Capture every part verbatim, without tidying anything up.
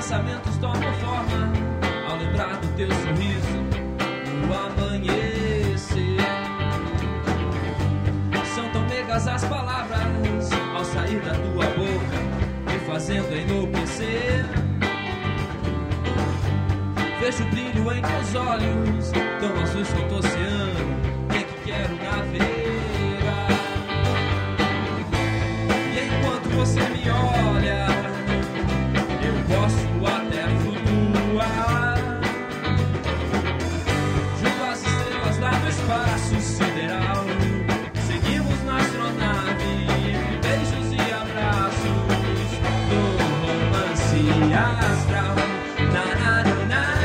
pensamentos tomam forma ao lembrar do teu sorriso no amanhecer. São tão megas as palavras ao sair da tua boca, me fazendo enlouquecer. Vejo o brilho em teus olhos, tão azuis quanto o oceano em que quero navegar. E enquanto você me olha, eu posso até flutuar junto às estrelas lá do espaço sideral. Seguimos na astronave, beijos e abraços do romance astral. Na, na, na, na.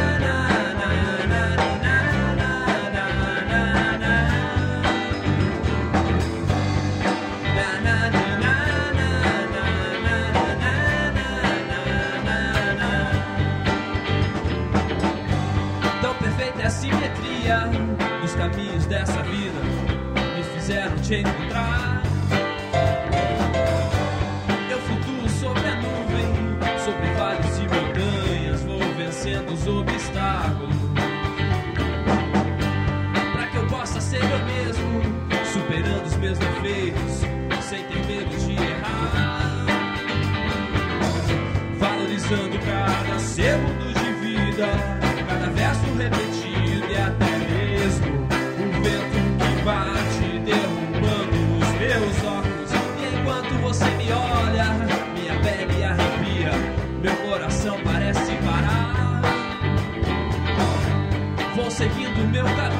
A simetria dos caminhos dessa vida me fizeram te encontrar. Eu flutuo sobre a nuvem, sobre vales e montanhas, vou vencendo os obstáculos, pra que eu possa ser eu mesmo, superando os meus defeitos, sem ter medo de errar, valorizando cada segundo de vida, cada verso repetido e até mesmo o vento que bate derrubando os meus óculos. E enquanto você me olha, minha pele arrepia, meu coração parece parar. Vou seguindo meu caminho